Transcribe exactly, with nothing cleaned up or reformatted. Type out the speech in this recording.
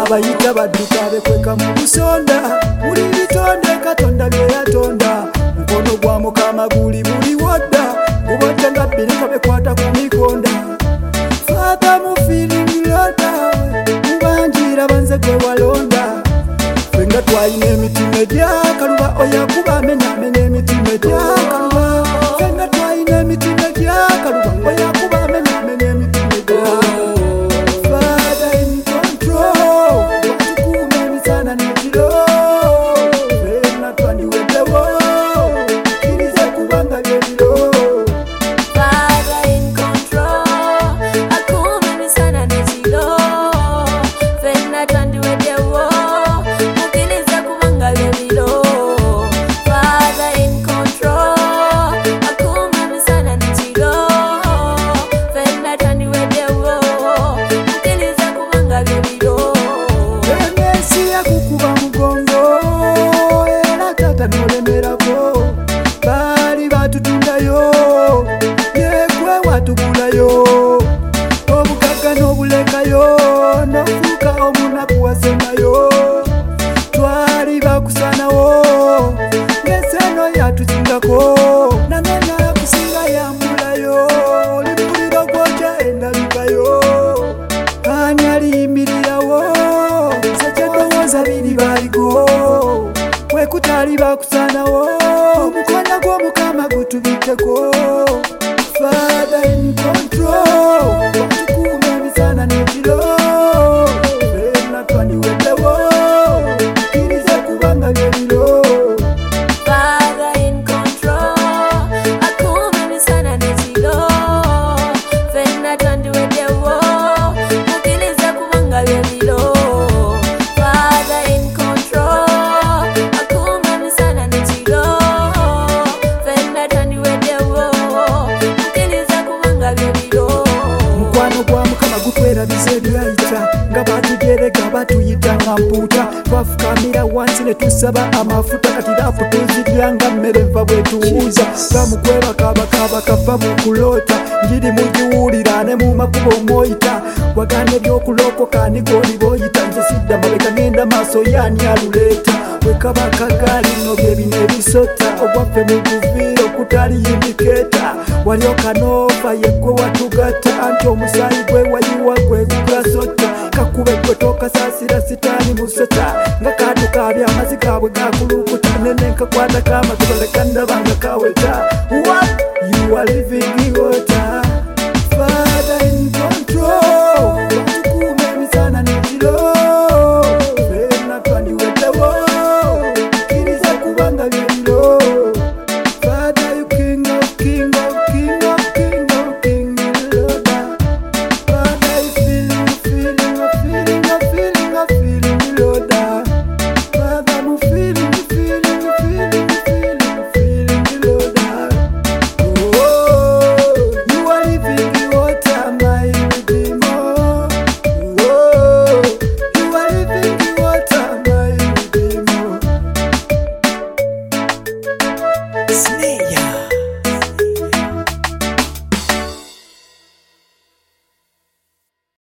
abayita badduka bekweka mu busonda buli bitonde Katonda bye yatonda mukono gwa Mukama guli buli wodda gubotta nga bbirika bekwata ku mikonda Father mu feeling loda mubanjira banze gwe walonda fenga twalina emitima egyakaluba oyakuba amenamena emitima egyakaluba fenga twalina emitima egyakaluba oyakuba amenamena emitima egyakaluba Father in control watukuuma emisana n'ekiro fenga twandiweddewo kirize kubanga byebiro Bali batutundayo yegwe watugulayo obugagga n'obulekayo n'ofuuka omunaku wasembayo twali bakusanawo n'eseno yatuzingako nanona yakusinga yambulayo olibuliro gwokya endabikayo ani aliyimirirawo sekyedowooza biri baligo wekutali bakusanawo omukono gw'Omukama gutubiteko Father in control watukuuma emisana n'ekiro fenna twandiweddewo kirize kubanga byebiro Father in control akuuma emisana n'ekiro fenna twandiweddewo mukirize kubanga byebiro Father in control mukwano gwa Mukama gutwerabiza ebyayita nga batugereka batuyita nga mpuuta twafukamira wansi ne tusaba amafuta kati rapu tuzirya nga mmere nva bwe tuwuza nga mukwebakabakaba kava mu kuloota njiri mugiwulira ne mu makubo mwoyita wagana ebyokulokoka nigoli boyita nze sidda mabega ngenda maaso yaani aluleeta wekaba kagaali nno bye bino ebisota ogwaffe mu guviira okutali yindikeeta wali okanoofa yeggwe watugatta anti omusaayi gwe wayiwa gwe gugasota kakube gwe tokasaasira sitaani musota nga kaatukaabya amazi gaabwe gakulukuta nene nkakwata kaamaziba leka ndaba nga kaweta what you are living in water